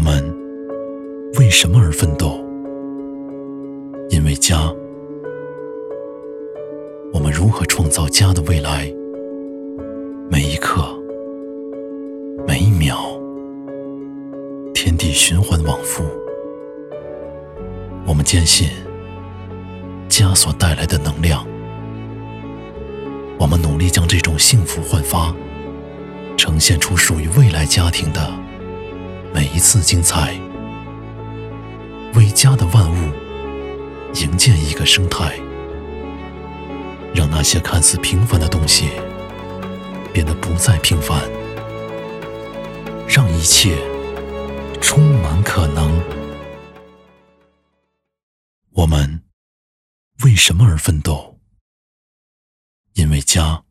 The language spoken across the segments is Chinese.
们为什么而奋斗？因为家。我们如何创造家的未来？每一刻，每一秒，天地循环往复。我们坚信家所带来的能量，我们努力将这种幸福焕发，呈现出属于未来家庭的每一次精彩，为家的万物营建一个生态，让那些看似平凡的东西变得不再平凡，让一切充满可能。我们为什么而奋斗？因为家。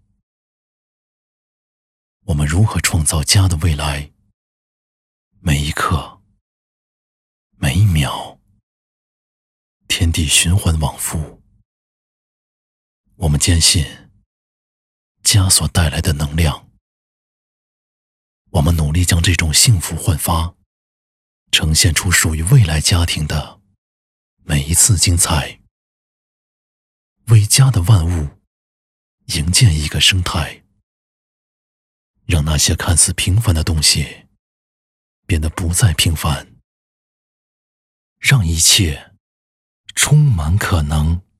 我们如何创造家的未来？每一刻，每一秒，天地循环往复。我们坚信家所带来的能量，我们努力将这种幸福焕发，呈现出属于未来家庭的每一次精彩，为家的万物营建一个生态，让那些看似平凡的东西变得不再平凡，让一切充满可能。